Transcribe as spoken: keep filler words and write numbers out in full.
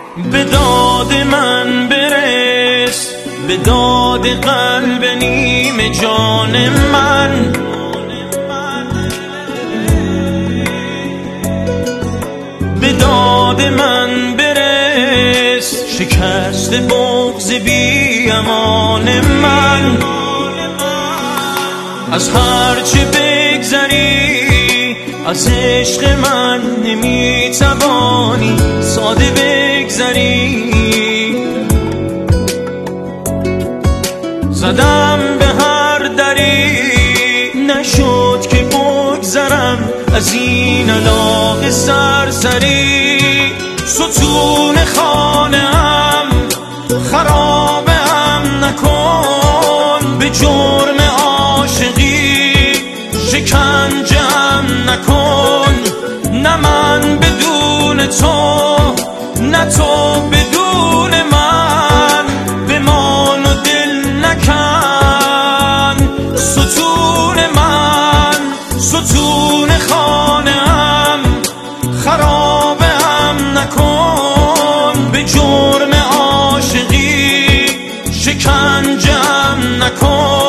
به داد من برس، به داد قلب نیم جان من. به داد من برس، شکست بغض بی امان من. از هر چه بگذری از عشق من نمیتوانی ساده بگذری. زدم به هر دری نشد که بگذرم از این علاقه سرسری. ستون خانه‌ام خرابم نکن، به جرم عاشقی شکنجم نکن. نه من بدون تو، نه تو بدون من، بمان و دل نکن. ستون من، ستون خانه‌ام خرابم نکن، به جرم عاشقی شکنجم نکن.